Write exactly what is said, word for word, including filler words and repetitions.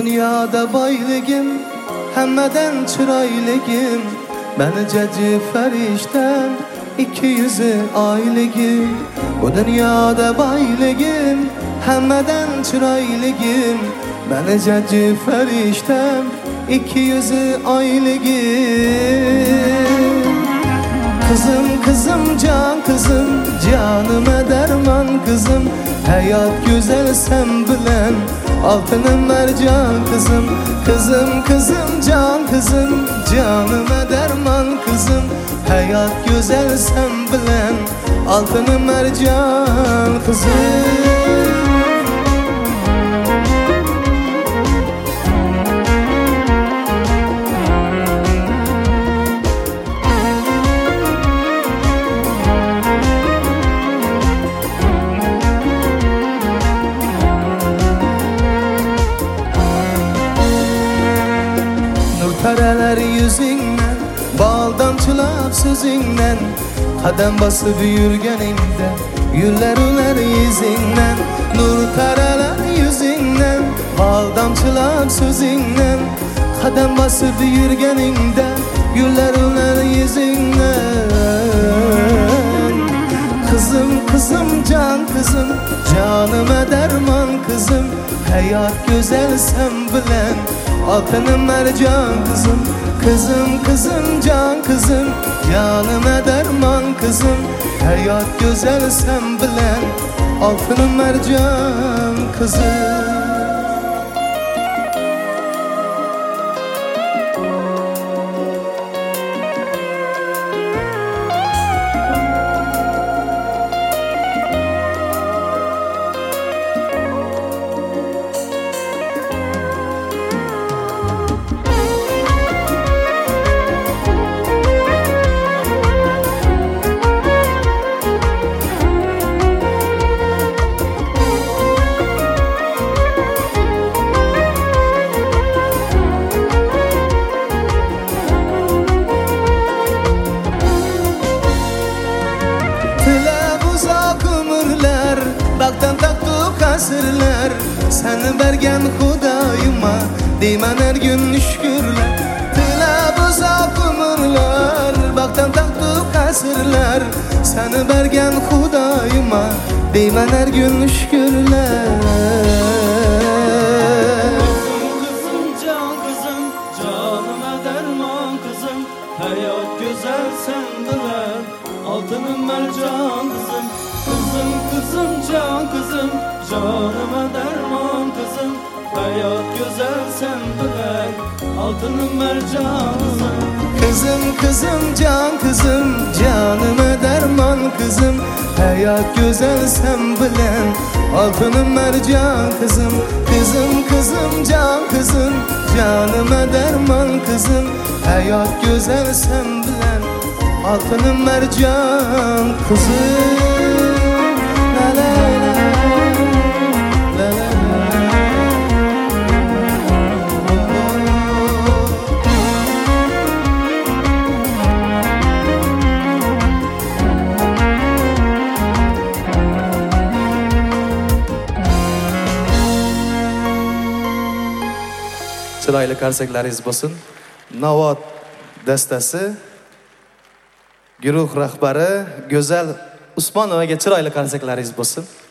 dunyoda boyligim hammadan chiroyligim, meni jaji farishtam ikki yuzi oyligim. Bu dunyoda boyligim hammadan chiroyligim, meni jaji farishtam ikki yuzi oyligim. Kızım kızım can kızım, canıma derman kızım, hayat güzel sen bilen altınım mercan kızım. Kızım kızım can kızım, canıma derman kızım, hayat güzel sen bilen altınım mercan kızım. Karalar yüzünden, bal damçılar sözünden, kadem basıp yürgeninde, yüller ular izinden. Nur karalar yüzünden, bal damçılar sözünden, kadem basıp yürgeninde, yüller ular izinden. Kızım kızım can kızım, canıma derman kızım, hayat güzel sen bilen altınım mercan kızım. Kızım kızım can kızım, canıma derman kızım, hayat güzel sen bilen altınım mercan kızım. Baktan taktuk asırlar, seni bergen Hudayıma deyman her gün şükürler. Tila uzak umurlar, baktan taktuk asırlar, seni bergen Hudayıma deyman her gün şükürler. Kızım can kızım, canıma derman kızım, hayat güzel sen bilen altınım mercan kızım. Kızım kızım can kızım, canıma derman kızım, hayat güzel sen bilen altınım mercan kızım. Kızım kızım can kızım, canıma derman kızım, hayat güzel sen bilen altınım mercan kızım. Kızım kızım can kızım, canıma derman kızım, hayat güzel sen bilen altınım mercan kızım. Chiroyli qarsaklaringiz bo'lsin. Navot dastasi guruh rahbari Go'zal Usmonovaga chiroyli qarsaklaringiz bo'lsin.